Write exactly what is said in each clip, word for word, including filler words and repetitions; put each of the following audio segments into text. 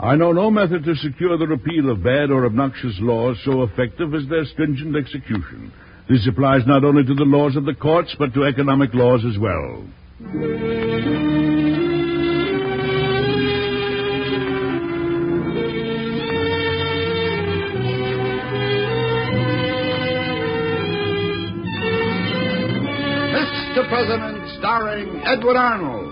I know no method to secure the repeal of bad or obnoxious laws so effective as their stringent execution. This applies not only to the laws of the courts, but to economic laws as well. Mister President, starring Edward Arnold.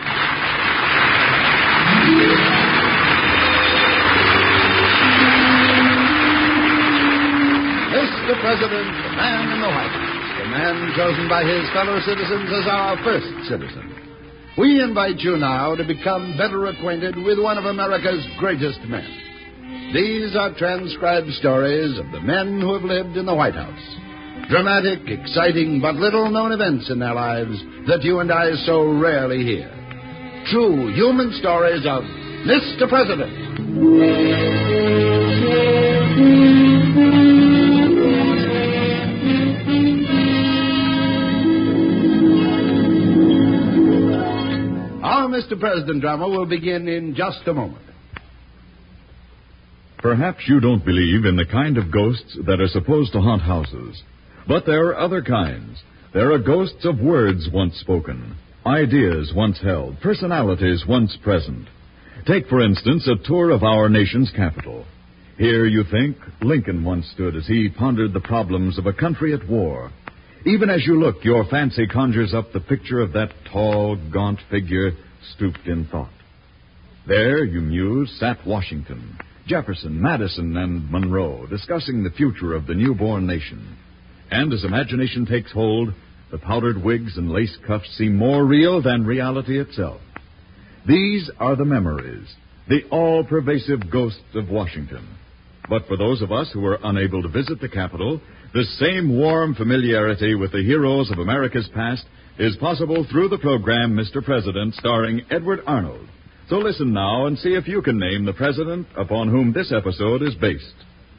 Mister President, the man in the White House, the man chosen by his fellow citizens as our first citizen. We invite you now to become better acquainted with one of America's greatest men. These are transcribed stories of the men who have lived in the White House. Dramatic, exciting, but little-known events in their lives that you and I so rarely hear. True human stories of Mister President. Our Mister President drama will begin in just a moment. Perhaps you don't believe in the kind of ghosts that are supposed to haunt houses. But there are other kinds. There are ghosts of words once spoken, ideas once held, personalities once present. Take, for instance, a tour of our nation's capital. Here, you think, Lincoln once stood as he pondered the problems of a country at war. Even as you look, your fancy conjures up the picture of that tall, gaunt figure stooped in thought. There, you muse, sat Washington, Jefferson, Madison, and Monroe, discussing the future of the newborn nation. And as imagination takes hold, the powdered wigs and lace cuffs seem more real than reality itself. These are the memories, the all-pervasive ghosts of Washington. But for those of us who are unable to visit the Capitol, the same warm familiarity with the heroes of America's past is possible through the program Mister President, starring Edward Arnold. So listen now and see if you can name the president upon whom this episode is based.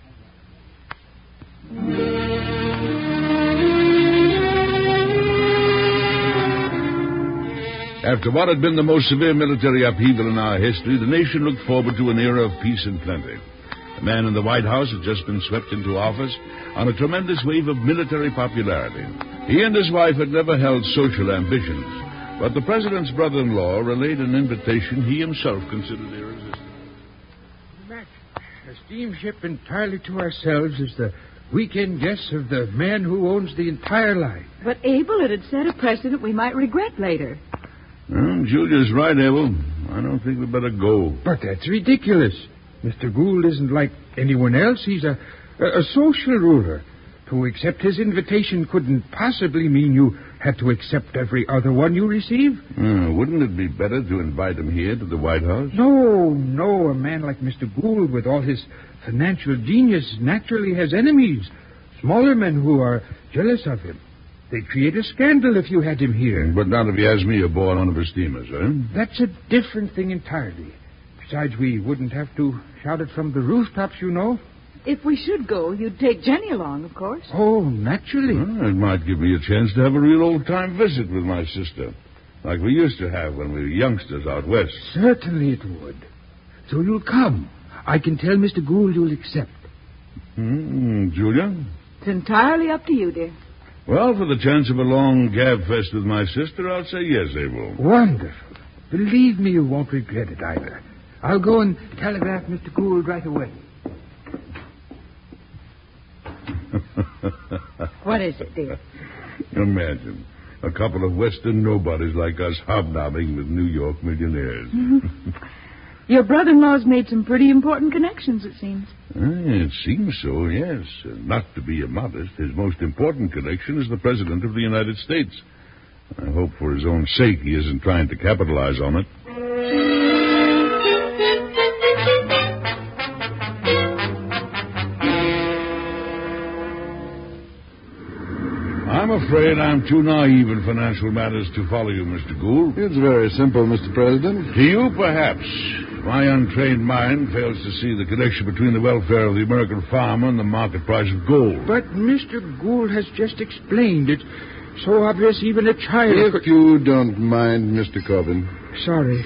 After what had been the most severe military upheaval in our history, the nation looked forward to an era of peace and plenty. The man in the White House had just been swept into office on a tremendous wave of military popularity. He and his wife had never held social ambitions, but the president's brother-in-law relayed an invitation he himself considered irresistible. Imagine a steamship entirely to ourselves is the weekend guest of the man who owns the entire line. But, Abel, it had set a precedent we might regret later. Well, Julia's right, Abel. I don't think we'd better go. But that's ridiculous. Mister Gould isn't like anyone else. He's a, a, a social ruler. To accept his invitation couldn't possibly mean you had to accept every other one you receive. Uh, wouldn't it be better to invite him here to the White House? No, no. A man like Mister Gould, with all his financial genius, naturally has enemies. Smaller men who are jealous of him. They'd create a scandal if you had him here. But not if he has me aboard one of his steamers, eh? That's a different thing entirely. Besides, we wouldn't have to shout it from the rooftops, you know. If we should go, you'd take Jenny along, of course. Oh, naturally. Well, it might give me a chance to have a real old-time visit with my sister, like we used to have when we were youngsters out west. Certainly it would. So you'll come. I can tell Mister Gould you'll accept. Hmm, Julia? It's entirely up to you, dear. Well, for the chance of a long gab fest with my sister, I'll say yes, Abel. Wonderful. Believe me, you won't regret it either. I'll go and telegraph Mister Gould right away. What is it, dear? Imagine. A couple of Western nobodies like us hobnobbing with New York millionaires. Your brother-in-law's made some pretty important connections, it seems. It seems so, yes. Not to be immodest, his most important connection is the President of the United States. I hope for his own sake he isn't trying to capitalize on it. I'm afraid I'm too naive in financial matters to follow you, Mister Gould. It's very simple, Mister President. To you, perhaps. My untrained mind fails to see the connection between the welfare of the American farmer and the market price of gold. But Mister Gould has just explained it. So obvious even a child If could... you don't mind, Mister Corbin. Sorry.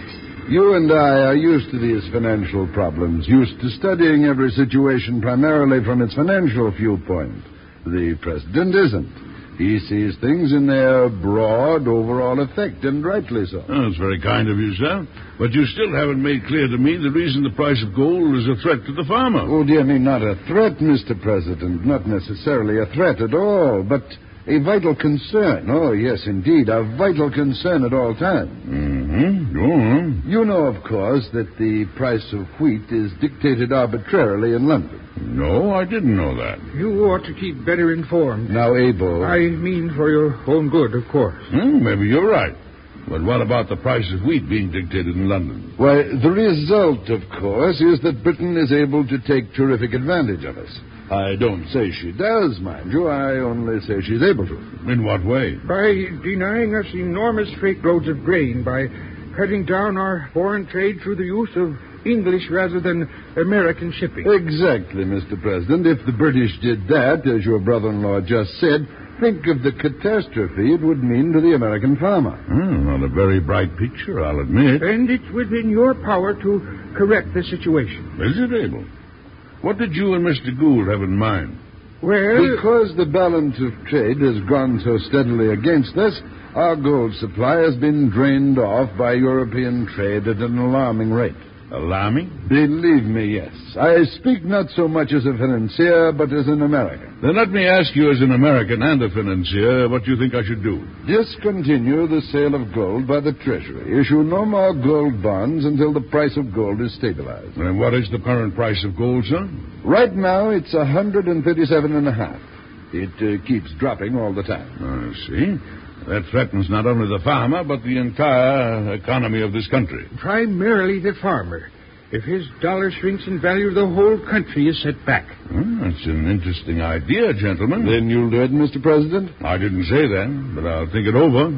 You and I are used to these financial problems, used to studying every situation primarily from its financial viewpoint. The president isn't. He sees things in their broad, overall effect, and rightly so. Oh, that's very kind of you, sir. But you still haven't made clear to me the reason the price of gold is a threat to the farmer. Oh, dear me, not a threat, Mister President. Not necessarily a threat at all, but a vital concern. Oh, yes, indeed, a vital concern at all times. Mm-hmm. Go on. You know, of course, that the price of wheat is dictated arbitrarily in London. No, I didn't know that. You ought to keep better informed. Now, Abel... I mean for your own good, of course. Hmm, maybe you're right. But what about the price of wheat being dictated in London? Why, the result, of course, is that Britain is able to take terrific advantage of us. I don't say she does, mind you. I only say she's able to. In what way? By denying us enormous freight loads of grain, by cutting down our foreign trade through the use of English rather than American shipping. Exactly, Mister President. If the British did that, as your brother-in-law just said, think of the catastrophe it would mean to the American farmer. Hmm, not a very bright picture, I'll admit. And it's within your power to correct the situation. Is it, Abel? What did you and Mister Gould have in mind? Well... Because the balance of trade has gone so steadily against us, our gold supply has been drained off by European trade at an alarming rate. Alarming? Believe me, yes. I speak not so much as a financier, but as an American. Then let me ask you as an American and a financier what you think I should do. Discontinue the sale of gold by the Treasury. Issue no more gold bonds until the price of gold is stabilized. And what is the current price of gold, sir? Right now, it's one hundred thirty-seven and a half. It uh, keeps dropping all the time. I see. That threatens not only the farmer, but the entire economy of this country. Primarily the farmer. If his dollar shrinks in value, the whole country is set back. Hmm, that's an interesting idea, gentlemen. Then you'll do it, Mister President? I didn't say that, but I'll think it over.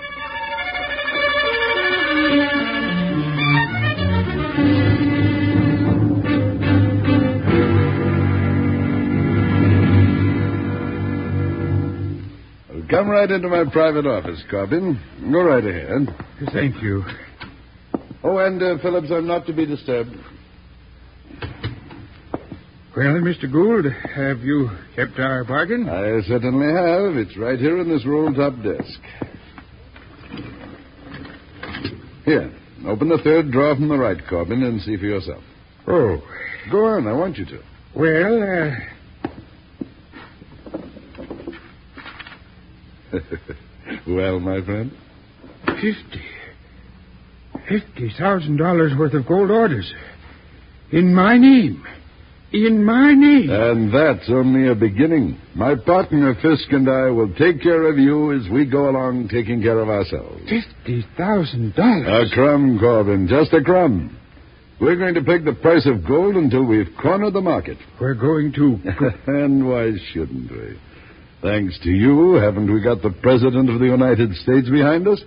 Come right into my private office, Corbin. Go right ahead. Thank you. Oh, and, uh, Phillips, I'm not to be disturbed. Well, Mister Gould, have you kept our bargain? I certainly have. It's right here in this roll-top desk. Here, open the third drawer from the right, Corbin, and see for yourself. Oh. Go on, I want you to. Well, uh... Well, my friend? Fifty. Fifty thousand dollars worth of gold orders. In my name. In my name. And that's only a beginning. My partner, Fisk, and I will take care of you as we go along taking care of ourselves. Fifty thousand dollars? A crumb, Corbin, just a crumb. We're going to peg the price of gold until we've cornered the market. We're going to... And why shouldn't we? Thanks to you, haven't we got the President of the United States behind us?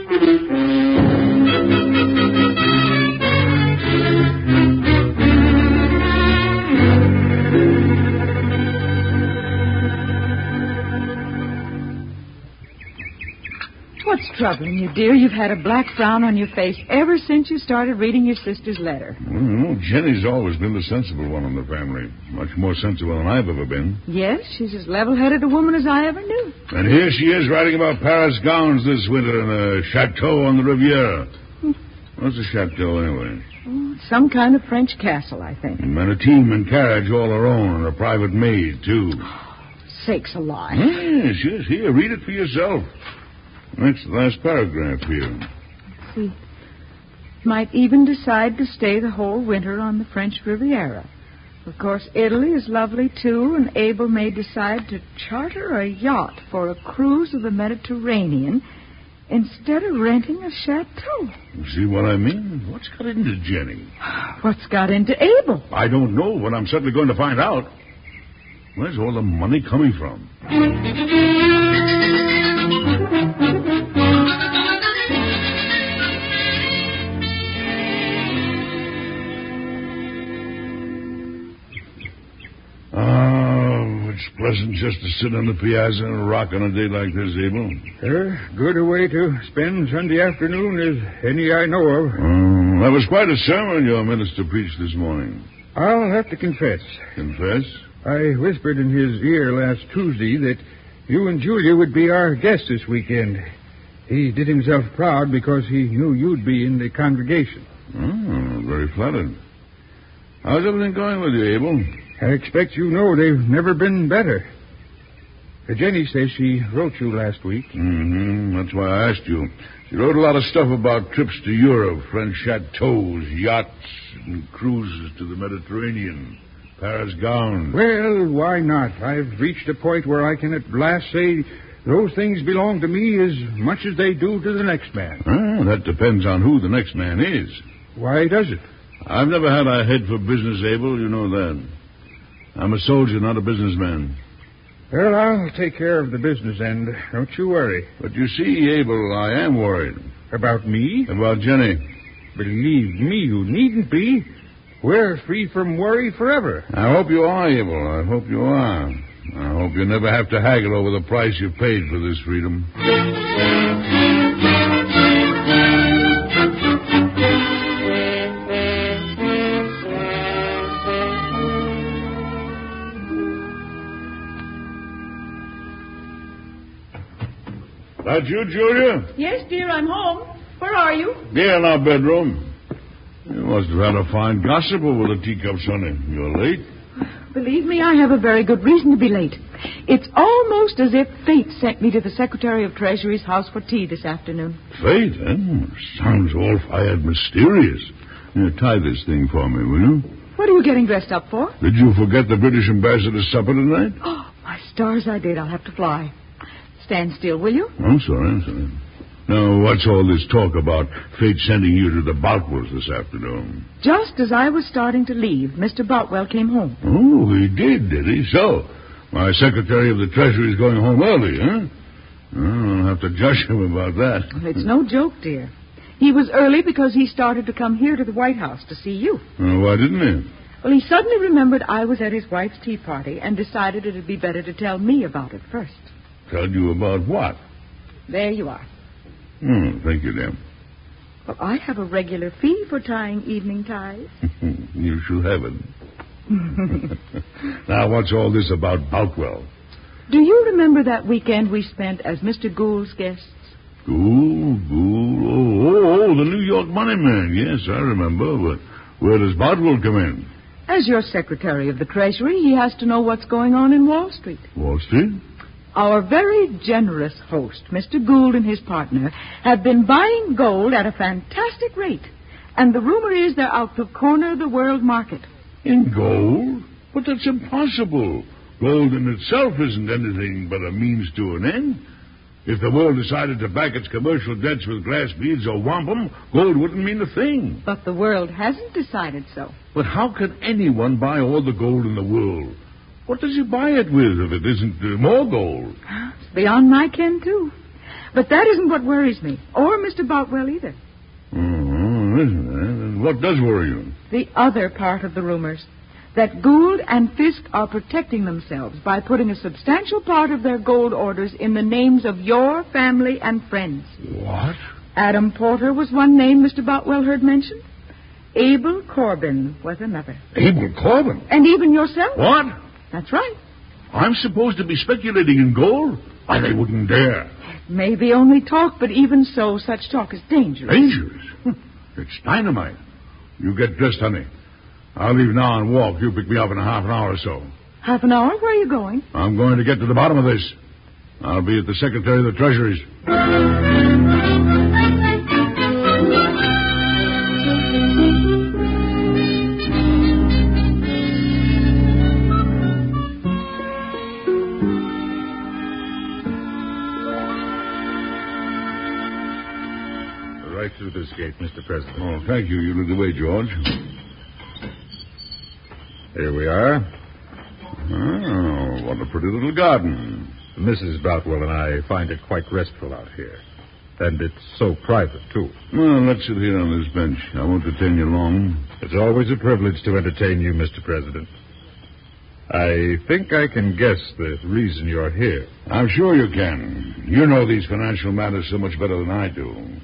What's troubling you, dear? You've had a black frown on your face ever since you started reading your sister's letter. Well, Jenny's always been the sensible one in the family. Much more sensible than I've ever been. Yes, she's as level-headed a woman as I ever knew. And here she is writing about Paris gowns this winter in a chateau on the Riviera. Hmm. What's a chateau, anyway? Oh, some kind of French castle, I think. And a team and carriage all her own, and a private maid, too. Oh, sakes alive. Yes, yes, here, read it for yourself. Next to the last paragraph here. Let's see. Might even decide to stay the whole winter on the French Riviera. Of course, Italy is lovely, too, and Abel may decide to charter a yacht for a cruise of the Mediterranean instead of renting a chateau. You see what I mean? What's got into Jenny? What's got into Abel? I don't know, but I'm certainly going to find out. Where's all the money coming from? Oh, it's pleasant just to sit on the piazza and rock on a day like this, Abel. Uh, good a way to spend Sunday afternoon as any I know of. Oh, Mm, that was quite a sermon your minister preached this morning. I'll have to confess. Confess? I whispered in his ear last Tuesday that you and Julia would be our guests this weekend. He did himself proud because he knew you'd be in the congregation. Oh, very flattered. How's everything going with you, Abel? I expect you know they've never been better. Uh, Jenny says she wrote you last week. Mm-hmm. That's why I asked you. She wrote a lot of stuff about trips to Europe, French chateaux, yachts, and cruises to the Mediterranean, Paris gowns. Well, why not? I've reached a point where I can at last say those things belong to me as much as they do to the next man. Oh, that depends on who the next man is. Why does it? I've never had a head for business, Abel. You know that. I'm a soldier, not a businessman. Well, I'll take care of the business end. Don't you worry. But you see, Abel, I am worried. About me? About Jenny. Believe me, you needn't be. We're free from worry forever. I hope you are, Abel. I hope you are. I hope you never have to haggle over the price you paid for this freedom. That you, Julia? Yes, dear, I'm home. Where are you? Yeah, in our bedroom. You must have had a fine gossip over the teacups, honey. You're late. Believe me, I have a very good reason to be late. It's almost as if fate sent me to the Secretary of Treasury's house for tea this afternoon. Fate, eh? Sounds all-fired mysterious. Here, tie this thing for me, will you? What are you getting dressed up for? Did you forget the British ambassador's supper tonight? Oh, my stars, I did. I'll have to fly. Stand still, will you? I'm sorry, I'm sorry. Now, what's all this talk about fate sending you to the Boutwells this afternoon? Just as I was starting to leave, Mister Boutwell came home. Oh, he did, did he? So, my Secretary of the Treasury is going home early, huh? Well, I'll have to judge him about that. It's no joke, dear. He was early because he started to come here to the White House to see you. Uh, why didn't he? Well, he suddenly remembered I was at his wife's tea party and decided it would be better to tell me about it first. Tell you about what? There you are. Hmm, thank you, dear. Well, I have a regular fee for tying evening ties. You shall have it. Now, what's all this about Boutwell? Do you remember that weekend we spent as Mister Gould's guests? Gould, Gould, oh, oh, oh, the New York money man. Yes, I remember. But where does Boutwell come in? As your Secretary of the Treasury, he has to know what's going on in Wall Street. Wall Street? Our very generous host, Mister Gould, and his partner have been buying gold at a fantastic rate. And the rumor is they're out to corner the world market. In gold? But that's impossible. Gold in itself isn't anything but a means to an end. If the world decided to back its commercial debts with glass beads or wampum, gold wouldn't mean a thing. But the world hasn't decided so. But how can anyone buy all the gold in the world? What does he buy it with if it isn't uh, more gold? It's beyond my ken, too. But that isn't what worries me, or Mister Boutwell either. Oh, isn't it? And what does worry you? The other part of the rumors. That Gould and Fisk are protecting themselves by putting a substantial part of their gold orders in the names of your family and friends. What? Adam Porter was one name Mister Boutwell heard mentioned. Abel Corbin was another. Abel Corbin? And even yourself. What? That's right. I'm supposed to be speculating in gold? Why, they wouldn't dare. Maybe only talk, but even so, such talk is dangerous. Dangerous? It's dynamite. You get dressed, honey. I'll leave now and walk. You pick me up in a half an hour or so. Half an hour? Where are you going? I'm going to get to the bottom of this. I'll be at the Secretary of the Treasury's. Right through this gate, Mister President. Oh, thank you. You lead the way, George. Here we are. Oh, what a pretty little garden. Missus Boutwell and I find it quite restful out here. And it's so private, too. Well, let's sit here on this bench. I won't detain you long. It's always a privilege to entertain you, Mister President. I think I can guess the reason you're here. I'm sure you can. You know these financial matters so much better than I do.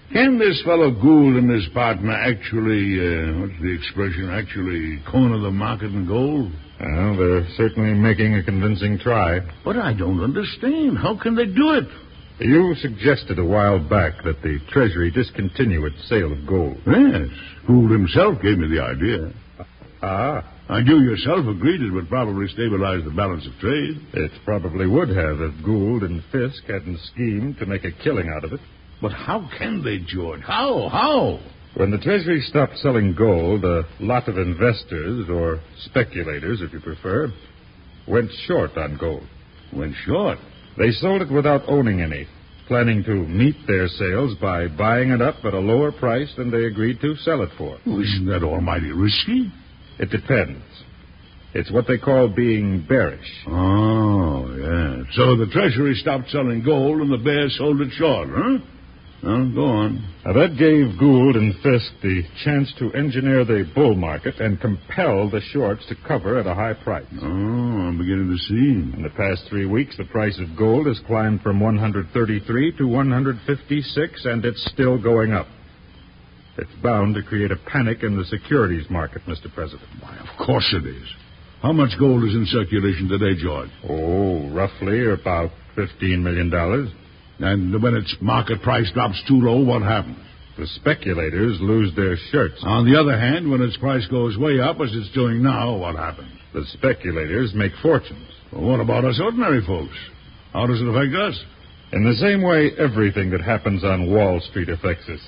Can this fellow Gould and his partner actually, uh, what's the expression, actually corner the market in gold? Well, they're certainly making a convincing try. But I don't understand. How can they do it? You suggested a while back that the Treasury discontinue its sale of gold. Yes. Gould himself gave me the idea. Ah. And you yourself agreed it would probably stabilize the balance of trade. It probably would have if Gould and Fisk hadn't schemed to make a killing out of it. But how can they, George? How? How? When the Treasury stopped selling gold, a lot of investors, or speculators, if you prefer, went short on gold. Went short? They sold it without owning any, planning to meet their sales by buying it up at a lower price than they agreed to sell it for. Well, isn't that almighty risky? It depends. It's what they call being bearish. Oh, yeah. So the Treasury stopped selling gold and the bears sold it short, huh? Well, go on. Now, that gave Gould and Fisk the chance to engineer the bull market and compel the shorts to cover at a high price. Oh, I'm beginning to see. In the past three weeks, the price of gold has climbed from one hundred thirty-three to one hundred fifty-six, and it's still going up. It's bound to create a panic in the securities market, Mister President. Why, of course it is. How much gold is in circulation today, George? Oh, roughly about fifteen million dollars. And when its market price drops too low, what happens? The speculators lose their shirts. On the other hand, when its price goes way up, as it's doing now, what happens? The speculators make fortunes. Well, what about us ordinary folks? How does it affect us? In the same way everything that happens on Wall Street affects us.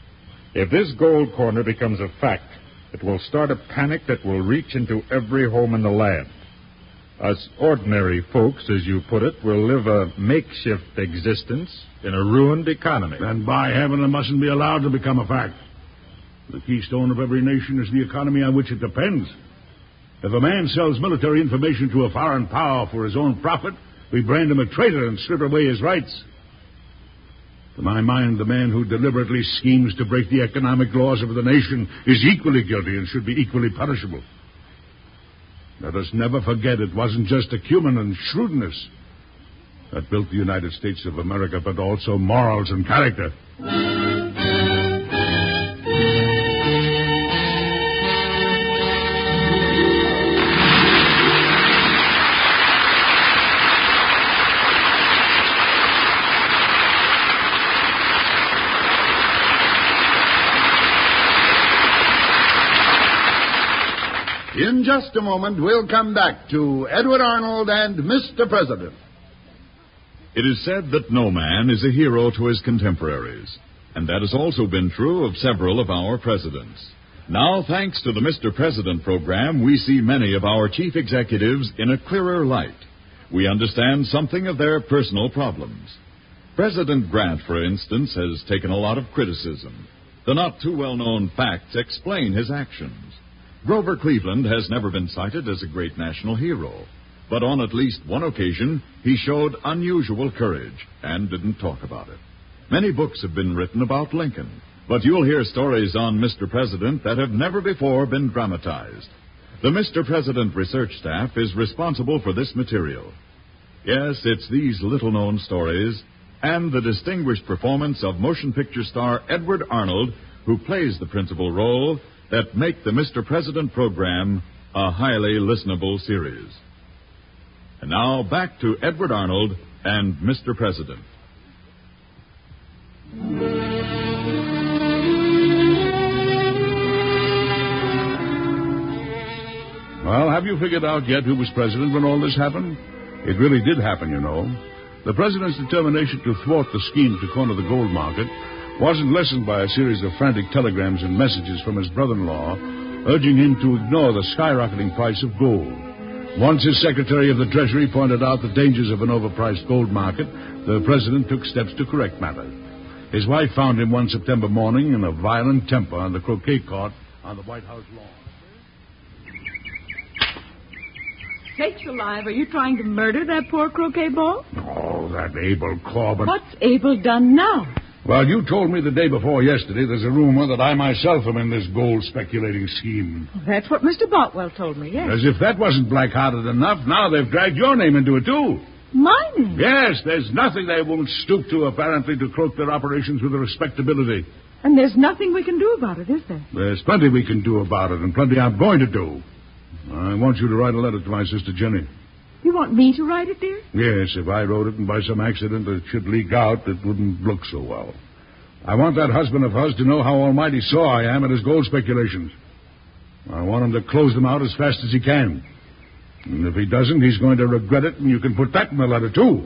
If this gold corner becomes a fact, it will start a panic that will reach into every home in the land. Us ordinary folks, as you put it, will live a makeshift existence in a ruined economy. And by heaven, it mustn't be allowed to become a fact. The keystone of every nation is the economy on which it depends. If a man sells military information to a foreign power for his own profit, we brand him a traitor and strip away his rights. To my mind, the man who deliberately schemes to break the economic laws of the nation is equally guilty and should be equally punishable. Let us never forget it wasn't just acumen and shrewdness that built the United States of America, but also morals and character. In just a moment, we'll come back to Edward Arnold and Mister President. It is said that no man is a hero to his contemporaries, and that has also been true of several of our presidents. Now, thanks to the Mister President program, we see many of our chief executives in a clearer light. We understand something of their personal problems. President Grant, for instance, has taken a lot of criticism. The not-too-well-known facts explain his actions. Grover Cleveland has never been cited as a great national hero, but on at least one occasion, he showed unusual courage and didn't talk about it. Many books have been written about Lincoln, but you'll hear stories on Mister President that have never before been dramatized. The Mister President research staff is responsible for this material. Yes, it's these little-known stories and the distinguished performance of motion picture star Edward Arnold, who plays the principal role, that make the Mister President program a highly listenable series. And now, back to Edward Arnold and Mister President. Well, have you figured out yet who was president when all this happened? It really did happen, you know. The president's determination to thwart the scheme to corner the gold market wasn't lessened by a series of frantic telegrams and messages from his brother-in-law urging him to ignore the skyrocketing price of gold. Once his Secretary of the Treasury pointed out the dangers of an overpriced gold market, the president took steps to correct matters. His wife found him one September morning in a violent temper on the croquet court on the White House lawn. Sakes alive, are you trying to murder that poor croquet ball? Oh, that Abel Corbin. What's Abel done now? Well, you told me the day before yesterday there's a rumor that I myself am in this gold speculating scheme. Well, that's what Mister Boutwell told me, yes. As if that wasn't black-hearted enough, now they've dragged your name into it, too. Mining? Yes, there's nothing they won't stoop to, apparently, to cloak their operations with respectability. And there's nothing we can do about it, is there? There's plenty we can do about it, and plenty I'm going to do. I want you to write a letter to my sister Jenny. You want me to write it, dear? Yes, if I wrote it and by some accident it should leak out, it wouldn't look so well. I want that husband of hers to know how almighty sore I am at his gold speculations. I want him to close them out as fast as he can. And if he doesn't, he's going to regret it, and you can put that in the letter, too.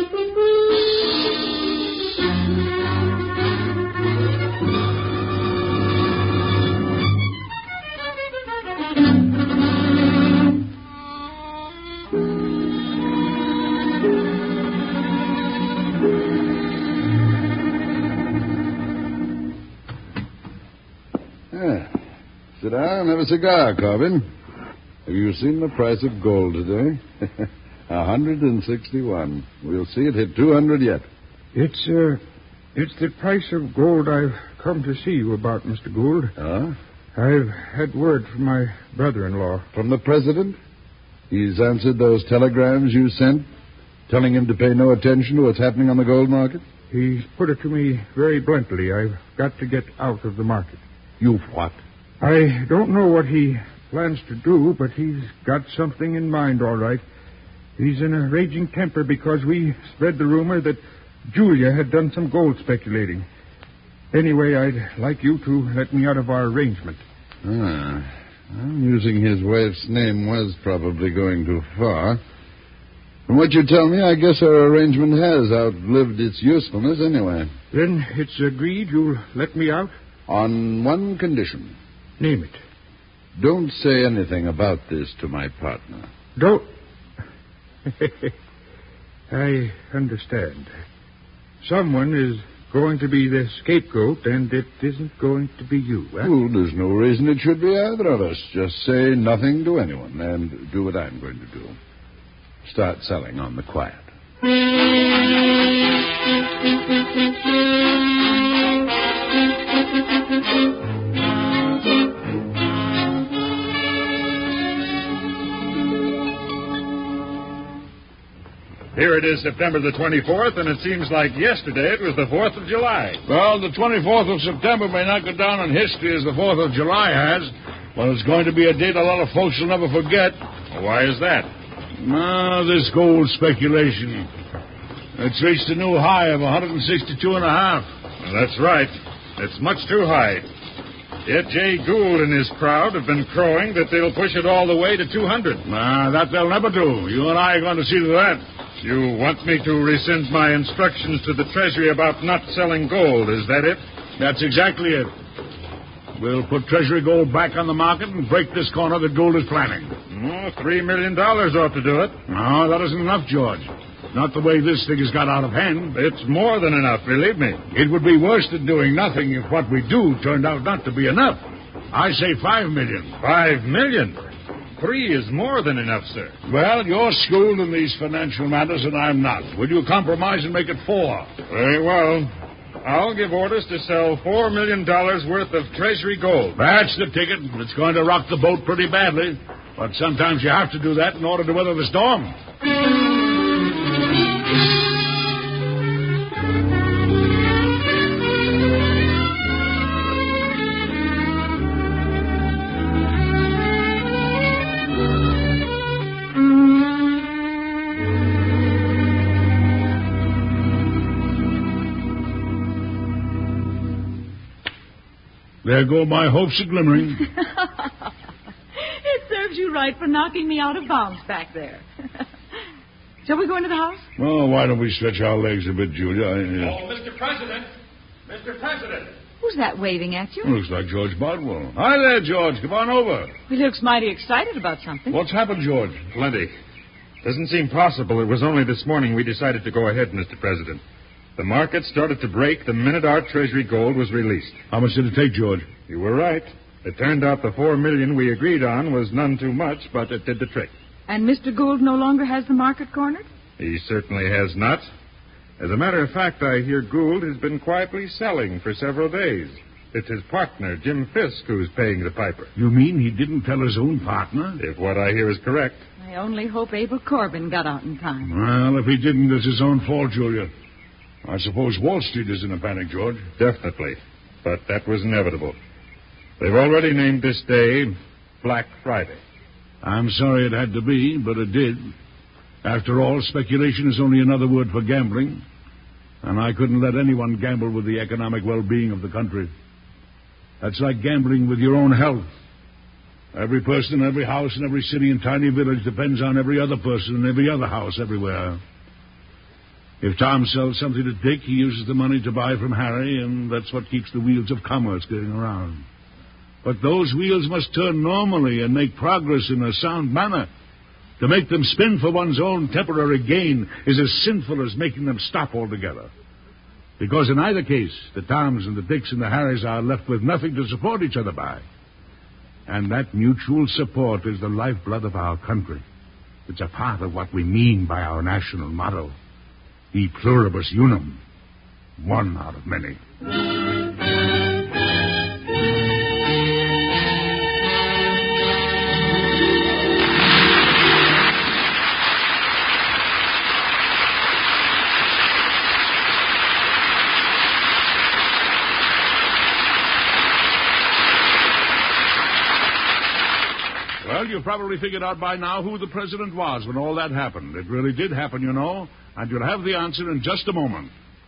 Sit down and have a cigar, Corbin. Have you seen the price of gold today? A hundred and sixty-one. We'll see it hit two hundred yet. It's, uh, it's the price of gold I've come to see you about, Mister Gould. Huh? I've had word from my brother-in-law. From the president? He's answered those telegrams you sent, telling him to pay no attention to what's happening on the gold market? He's put it to me very bluntly. I've got to get out of the market. You what? I don't know what he plans to do, but he's got something in mind, all right. He's in a raging temper because we spread the rumor that Julia had done some gold speculating. Anyway, I'd like you to let me out of our arrangement. Ah, well, using his wife's name was probably going too far. From what you tell me, I guess our arrangement has outlived its usefulness anyway. Then it's agreed you'll let me out? On one condition. Name it. Don't say anything about this to my partner. Don't. I understand. Someone is going to be the scapegoat, and it isn't going to be you. Huh? Well, there's no reason it should be either of us. Just say nothing to anyone and do what I'm going to do. Start selling on the quiet. Here it is, September the twenty-fourth, and it seems like yesterday it was the fourth of July. Well, the twenty-fourth of September may not go down in history as the fourth of July has, but it's going to be a date a lot of folks will never forget. Why is that? Ah, this gold speculation. It's reached a new high of one hundred sixty-two and a half. Well, that's right. It's much too high. Yet Jay Gould and his crowd have been crowing that they'll push it all the way to two hundred. Nah, that they'll never do. You and I are going to see to that. You want me to rescind my instructions to the Treasury about not selling gold, is that it? That's exactly it. We'll put Treasury gold back on the market and break this corner that Gould is planning. Oh, three million dollars ought to do it. No, that isn't enough, George. Not the way this thing has got out of hand. It's more than enough, believe me. It would be worse than doing nothing if what we do turned out not to be enough. I say five million. Five million? Three is more than enough, sir. Well, you're schooled in these financial matters, and I'm not. Will you compromise and make it four? Very well. I'll give orders to sell four million dollars worth of Treasury gold. That's the ticket. It's going to rock the boat pretty badly. But sometimes you have to do that in order to weather the storm. There go my hopes a glimmering. It serves you right for knocking me out of bounds back there. Shall we go into the house? Oh, why don't we stretch our legs a bit, Julia? I, uh... Oh, Mister President! Mister President! Who's that waving at you? Looks like George Bardwell. Hi there, George. Come on over. He looks mighty excited about something. What's happened, George? Plenty. Doesn't seem possible. It was only this morning we decided to go ahead, Mister President. The market started to break the minute our Treasury gold was released. How much did it take, George? You were right. It turned out the four million we agreed on was none too much, but it did the trick. And Mister Gould no longer has the market cornered? He certainly has not. As a matter of fact, I hear Gould has been quietly selling for several days. It's his partner, Jim Fisk, who's paying the piper. You mean he didn't tell his own partner? If what I hear is correct. I only hope Abel Corbin got out in time. Well, if he didn't, it's his own fault, Julia. I suppose Wall Street is in a panic, George. Definitely. But that was inevitable. They've already named this day Black Friday. I'm sorry it had to be, but it did. After all, speculation is only another word for gambling. And I couldn't let anyone gamble with the economic well-being of the country. That's like gambling with your own health. Every person, every house, and every city and tiny village depends on every other person and every other house everywhere. If Tom sells something to Dick, he uses the money to buy from Harry, and that's what keeps the wheels of commerce going around. But those wheels must turn normally and make progress in a sound manner. To make them spin for one's own temporary gain is as sinful as making them stop altogether. Because in either case, the Toms and the Dicks and the Harrys are left with nothing to support each other by. And that mutual support is the lifeblood of our country. It's a part of what we mean by our national motto. E pluribus unum. One out of many. Well, you've probably figured out by now who the president was when all that happened. It really did happen, you know, and you'll have the answer in just a moment.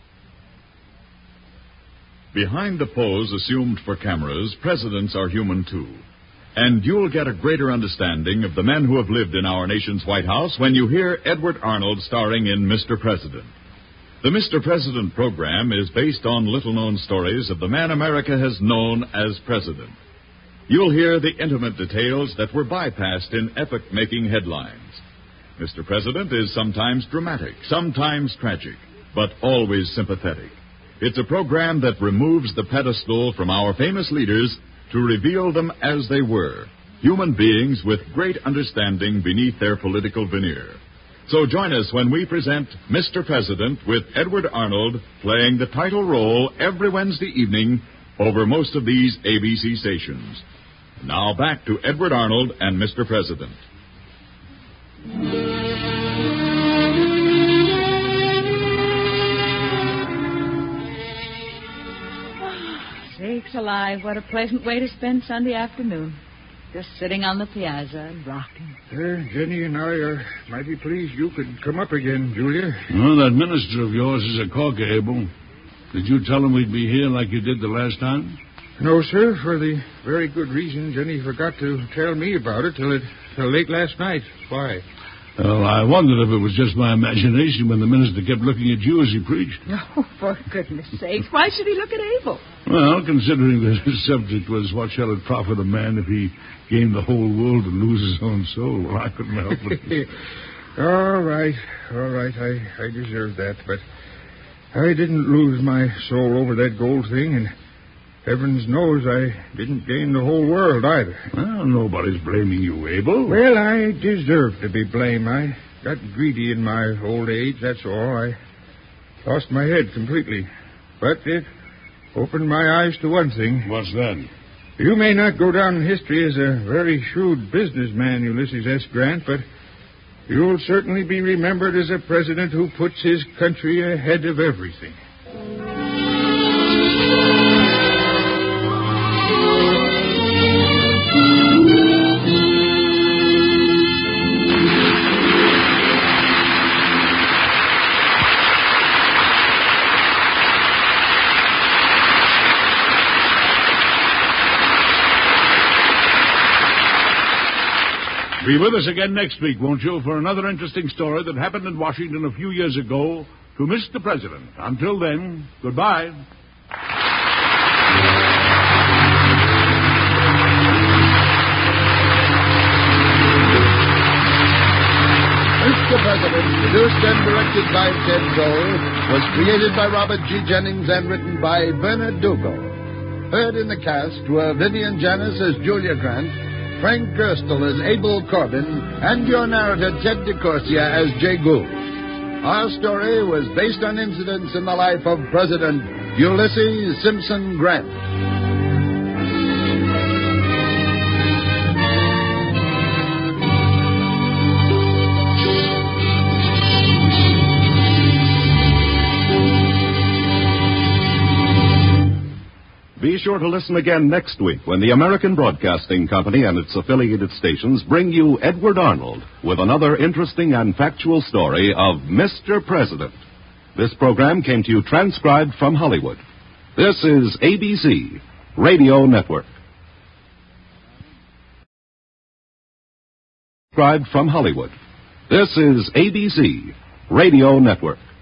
Behind the pose assumed for cameras, presidents are human too. And you'll get a greater understanding of the men who have lived in our nation's White House when you hear Edward Arnold starring in Mister President. The Mister President program is based on little-known stories of the man America has known as president. You'll hear the intimate details that were bypassed in epoch-making headlines. Mister President is sometimes dramatic, sometimes tragic, but always sympathetic. It's a program that removes the pedestal from our famous leaders to reveal them as they were, human beings with great understanding beneath their political veneer. So join us when we present Mister President with Edward Arnold playing the title role every Wednesday evening over most of these A B C stations. Now back to Edward Arnold and Mister President. Sakes alive, what a pleasant way to spend Sunday afternoon. Just sitting on the piazza and rocking. Uh, Jenny and I are mighty pleased you could come up again, Julia. Well, that minister of yours is a corker, Abel. Did you tell him we'd be here like you did the last time? No, sir, for the very good reason Jenny forgot to tell me about it till, it, till late last night. Why? Well, I wondered if it was just my imagination when the minister kept looking at you as he preached. Oh, for goodness sakes, why should he look at Abel? Well, considering that his subject was what shall it profit a man if he gain the whole world and lose his own soul, well, I couldn't help it. all right, all right, I, I deserve that, but I didn't lose my soul over that gold thing, and heavens knows I didn't gain the whole world either. Well, nobody's blaming you, Abel. Well, I deserve to be blamed. I got greedy in my old age, that's all. I lost my head completely. But it opened my eyes to one thing. What's that? You may not go down in history as a very shrewd businessman, Ulysses S. Grant, but you'll certainly be remembered as a president who puts his country ahead of everything. Be with us again next week, won't you, for another interesting story that happened in Washington a few years ago to Mister President. Until then, goodbye. Mister President, produced and directed by Ted Dole, was created by Robert G. Jennings and written by Bernard Dugal. Heard in the cast were Vivian Janis as Julia Grant, Frank Gerstle as Abel Corbin, and your narrator, Ted DeCorsia, as Jay Gould. Our story was based on incidents in the life of President Ulysses Simpson Grant. sure to listen again next week when the American Broadcasting Company and its affiliated stations bring you Edward Arnold with another interesting and factual story of Mister President. This program came to you transcribed from Hollywood. This is A B C Radio Network. Transcribed from Hollywood. This is A B C Radio Network.